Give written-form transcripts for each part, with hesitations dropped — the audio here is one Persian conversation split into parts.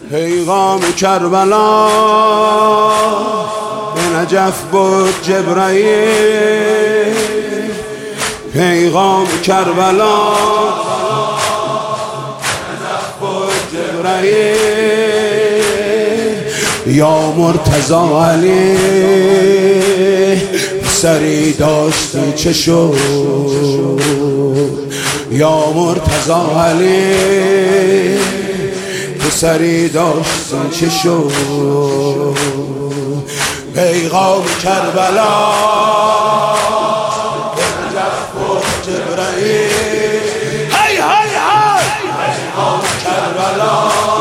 پیغام کربلا به نجف بود جبرائیل. پیغام کربلا به نجف بود جبرائیل. یا مرتضی علی سری داشتی چه شد؟ یا مرتضی علی سری داشتی چه شد؟ پیغام کربلا به نجف بود جبرائیل. هی هی هی پیغام کربلا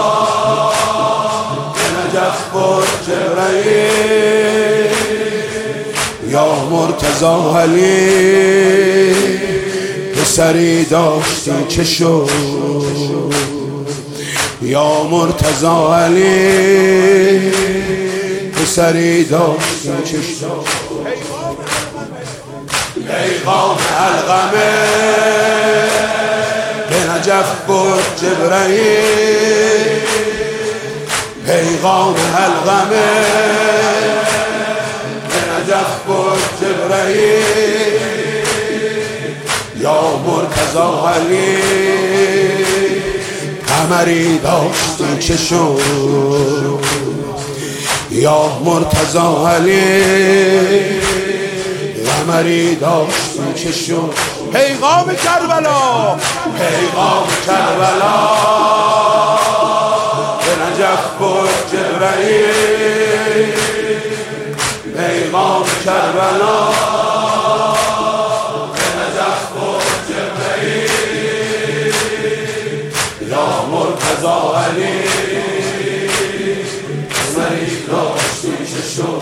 به نجف بود جبرائیل. یا مرتضی علی پسری داشتی چه شد؟ یا مرتضی علی پسری داشتی چه شد؟ پیغام علقمه به نجف بود جبرائیل. پیغام علقمه به نجف بود جبرائیل. یا مرتضی علی قمری داشتی چه شد؟ یا مرتضی علی قمری داشتی چه شد؟ پیغام کربلا پیغام کربلا به نجف بود جبرائیل. پیغام کربلا به نجف بود جبرائیل. یا مرتضی علی قمری داشتی چه شد؟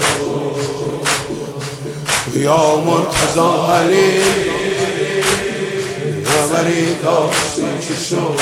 یا مرتضی علی قمری داشتی چه شد؟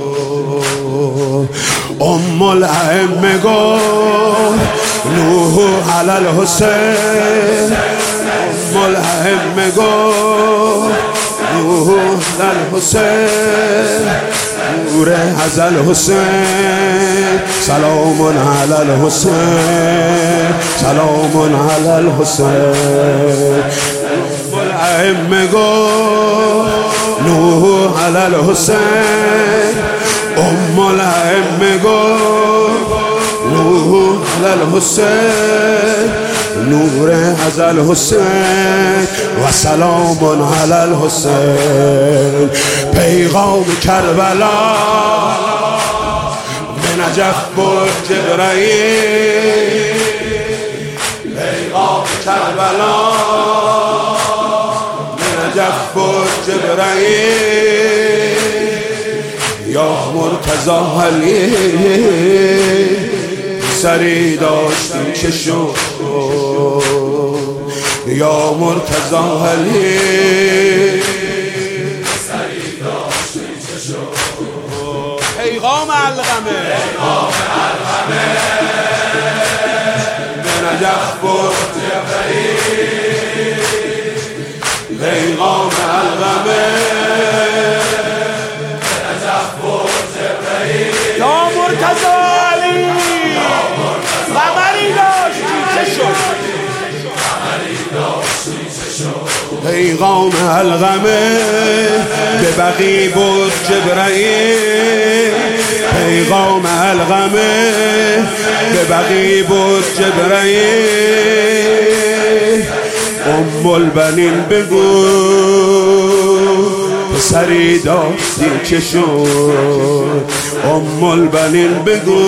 ام الائمه گفت نوح علی الحسین. ام الائمه گفت نوح علی الحسین. نور از الحسین سلام علی الحسین سلام علی الحسین. ام الائمه گفت نوح علی الحسین. ام الائمه گفت نوح علی الحسین. نور از الحسین و سلام علی الحسین. پیغام کربلا به نجف بود جبرائیل. پیغام کربلا به نجف بود جبرائیل. یا مرتضی علی سری داشتی چه شد؟ یا مرتضی علی سری داشتی چه شد؟ پیغام علقمه به نجف بود جبرائیل. پیغام علقمه به نجف بود جبرائیل. یا مرتضی علی قمری داشتی چه شد؟ پیغام علقمه به بقی بود جبرائیل. پیغام علقمه به بقی بود جبرائیل. ام البنین بگو پسری داشتی چه شد؟ ام البنین بگو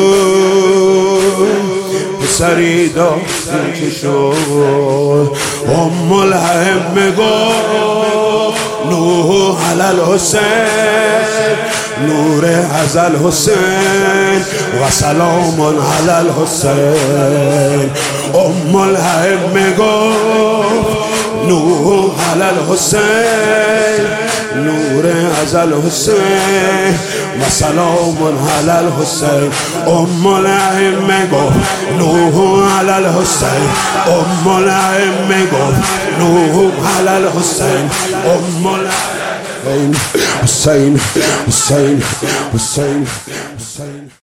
پسری داشتی چه شد؟ ام الائمه گفت نوح علی الحسین. نور از الحسین و سلام علی الحسین. ام الائمه گفت نوح علی الحسین. نور از الحسین و سلام علی الحسین. ام الائمه گفت نوح علی الحسین. ام الائمه گفت نوح علی الحسین. ام الائمه حسین حسین حسین حسین.